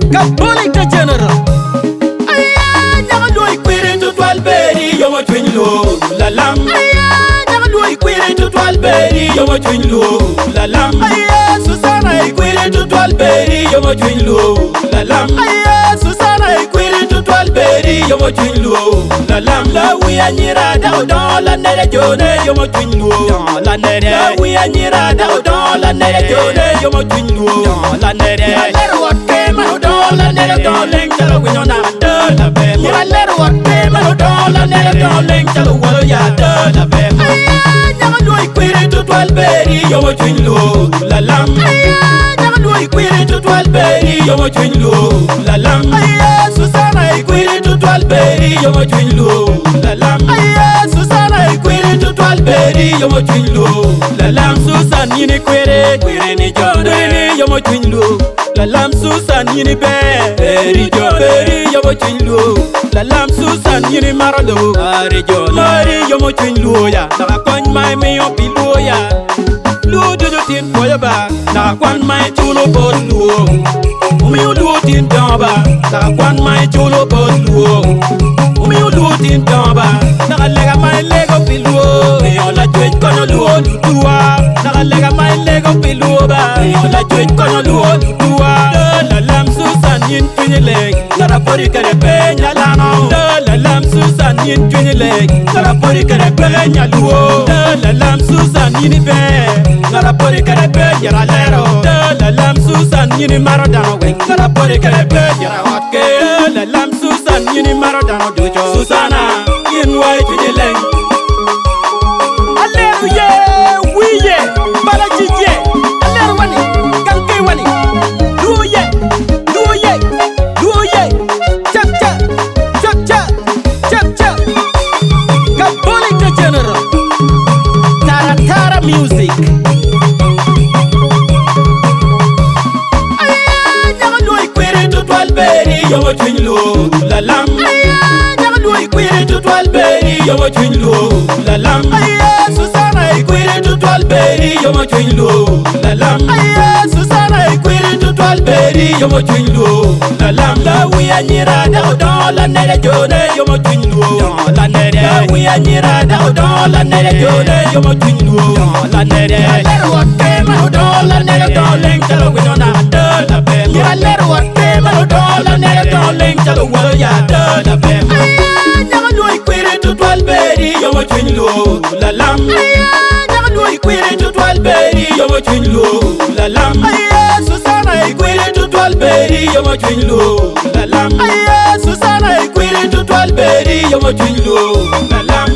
Catholic the general. Aya, nyagaloi kwere to twalberi yomo twinlo la lam. Aya, nyagaloi kwere to twalberi yomo twinlo la lam. Aya, Susana kwere to twalberi yomo twinlo la lam. Aya, Susana kwere to twalberi yomo twinlo la lam. La we anyira da don la nere jone yomo twinlo la nere. La we anyira da don la nere jone yomo twinlo la nere. La nere darling, tell her we don't have done la bem. You let her walk pay, man, la nere darling, tell her well, ya done la bem. Aya, never do it quit to 12 berry, you're a twin low, la lam. Aya, never do it quit to 12 berry, you're a twin low, la lam. Aya, Susana, quit to 12 berry, you're a twin low, la lam. Aya, Susana, quit to 12 berry, you're a twin low, la lam. Susan, you need quit ni John, you're a twin low. La lam Susan yini beri jo beri yomo twinlo. La lam Susan yini marado ari jo mari yomo twinlo ya. Na kon mai me yo pilo ya. Lu do tin boya ba. Na kon mai chulo bolu. Umi lu tin damba. Na kon mai chulo bolu. Umi lu tin damba. Na lega mai lego pilo. Yo la twit kono lu tuwa. Na lega mai lego pilo ba. Yo la twit kono lu la lam Susan yin twinny leg, not a body can a penya lano. La lam Susan yin twinny leg, not a body can a penya luo. La lam Susan yin be, not a body can a penya lero. La lam Susan yin maradano wing, not a body can a penya hot girl. La lam Susan yin maradano dojo. Susana yin white twinny leg. Alleluia, we ye, Balajije, Allerwani, Ganke Wani. Music. Aya, nyagaloi kwere to 12 berry, yomo twinlo la lam. Aya, nyagaloi kwere to 12 berry, yomo twinlo la lam. Aya, Susana kwere to 12 berry, yomo twinlo la lam. Aya, Susana kwere to 12 berry, yomo twinlo la lam. La we anyira da don la nere jone, yomo twinlo la nere. La we anyira da don la nere jone, yomo twinlo la nere. Let her walk pay, man, la nere darling, tell her we don't have done la bem. You let her walk pay, man, la nere darling, tell her well, ya done la bem. Aya, never do it quit to 12 berry, yomo twinlo la lam. Aya, never do it quit to 12 berry, yomo twinlo la lam. Aya, Susana quit to 12 berry, yomo twinlo la lam. Aya, Susana quit to 12 berry, yomo twinlo la lam.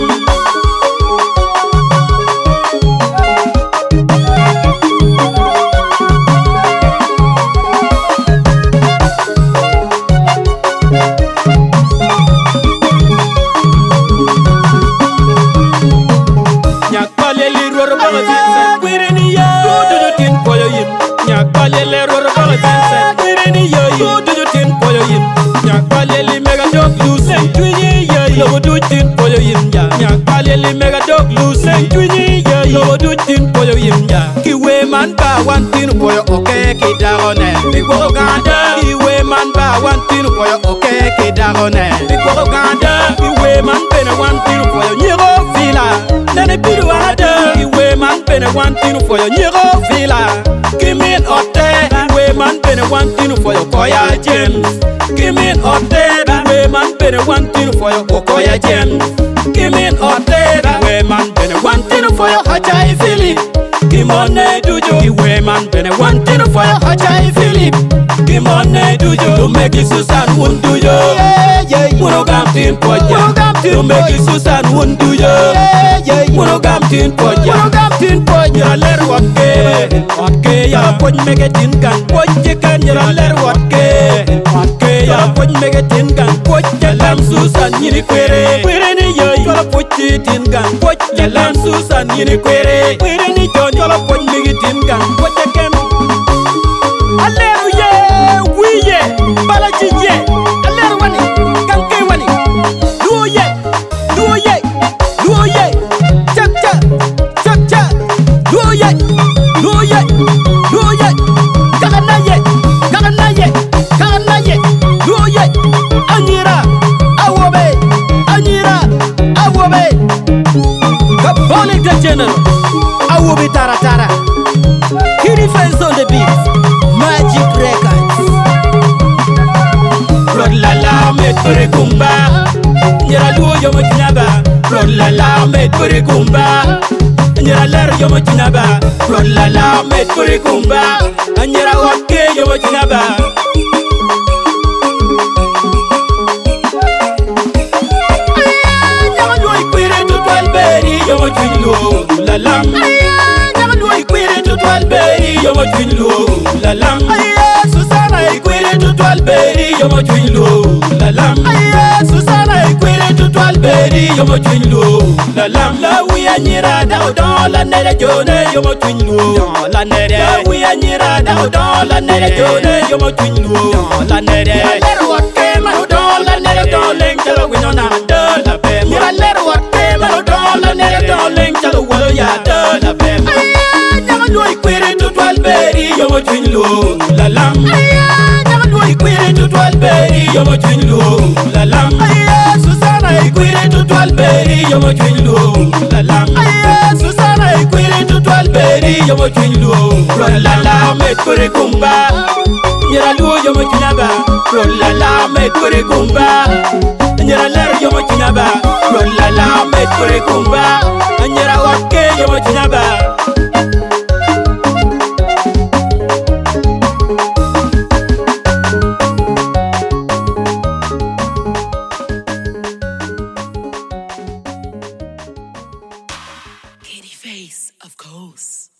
Lobo do tin for your yimja. Nyak paleli mega dog loose and twinny ya. Lobo do tin for your yimja. Kiwe man ba one tin for your okay kidagone. Big Ganda. Kiwe man ba one tin for your okay kidagone. Big Ganda. Kiwe man pen one tin for your nyero villa. Nene bidu ada. Kiwe man pen one tin for your nyero villa. Kimin ote. Kiwe man pen one tin for your koya James. Kimin ote. Kiwe man pen one tin for your Okoya James. Kimin ote. Kiwe man pen one tin for your Hachai Philip. Kimone dujo. Kiwe man pen one tin for your Hachai Philip. Kimone dujo. To make it Susan wundu yo. Monogam tin poja. To make it Susan wundu yo. Monogam tin poja. Monogam tin poja. Ler watke ya poj mege tin kan poj kan ya ler watke ya poj mege tin kan poj lam Susan yini kwere ni yo yola poj tin kan poj lam Susan yini kwere ni John yola poj mege tin kan poj ken. Alleluia, we ye Balajije, Allerwani, Ganke wani. Duoye, cha, duoye, Kaganaye, puri kumba nyira lu yo mo tinaba rolla la met puri kumba nyira ler yo mo tinaba rolla la met puri kumba nyira wakke yo mo tinaba nyama lu ikwire to twalberi yo mo tinlo la lam nyama lu ikwire to twalberi yo mo tinlo la lam Susana ikwire to twalberi yo mo twinlo la lam Susana ikwire to twalberi yo mo twinlo la lam la wiya nyira da don la nere jone yo mo twinlo la nere la wiya nyira da don la nere jone yo mo twinlo la nere ler wakke ma don la nere don leng tala wino na de la be nyira ler wakke ma don la nere don leng tala wolo ya de la be nyama lo ikwire to twalberi yo mo twinlo la lam nyama lo ikwire to twalberi yo mo twinlo la lam Susana ikwire to twalberi yo mo twinlo la lam Susana ikwire to twalberi yo mo twinlo la la met puri kumba nyira lu yo mo twinaba la la met puri kumba nyira ler yo mo twinaba la la met puri kumba nyira wakke yo mo twinaba Face, of course.